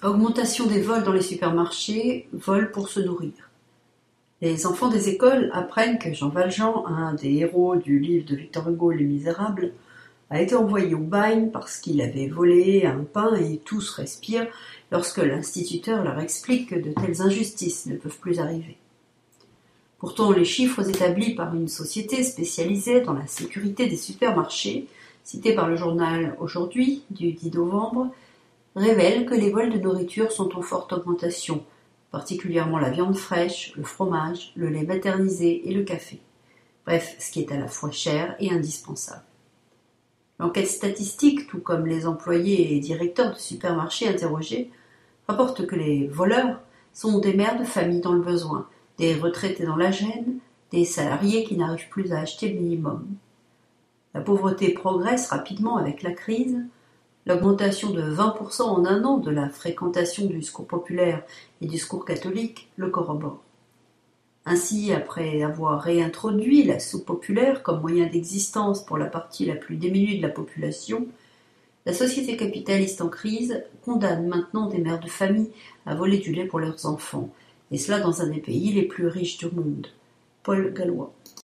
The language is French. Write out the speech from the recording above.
Augmentation des vols dans les supermarchés, vols pour se nourrir. Les enfants des écoles apprennent que Jean Valjean, un des héros du livre de Victor Hugo Les Misérables, a été envoyé au bagne parce qu'il avait volé un pain et tous respirent lorsque l'instituteur leur explique que de telles injustices ne peuvent plus arriver. Pourtant, les chiffres établis par une société spécialisée dans la sécurité des supermarchés, cités par le journal Aujourd'hui du 10 novembre, révèlent que les vols de nourriture sont en forte augmentation, particulièrement la viande fraîche, le fromage, le lait maternisé et le café. Bref, ce qui est à la fois cher et indispensable. L'enquête statistique, tout comme les employés et directeurs de supermarchés interrogés, rapporte que les voleurs sont des mères de famille dans le besoin, des retraités dans la gêne, des salariés qui n'arrivent plus à acheter le minimum. La pauvreté progresse rapidement avec la crise. L'augmentation de 20% en un an de la fréquentation du secours populaire et du secours catholique le corrobore. Ainsi, après avoir réintroduit la soupe populaire comme moyen d'existence pour la partie la plus démunie de la population, la société capitaliste en crise condamne maintenant des mères de famille à voler du lait pour leurs enfants, et cela dans un des pays les plus riches du monde. Paul Gallois.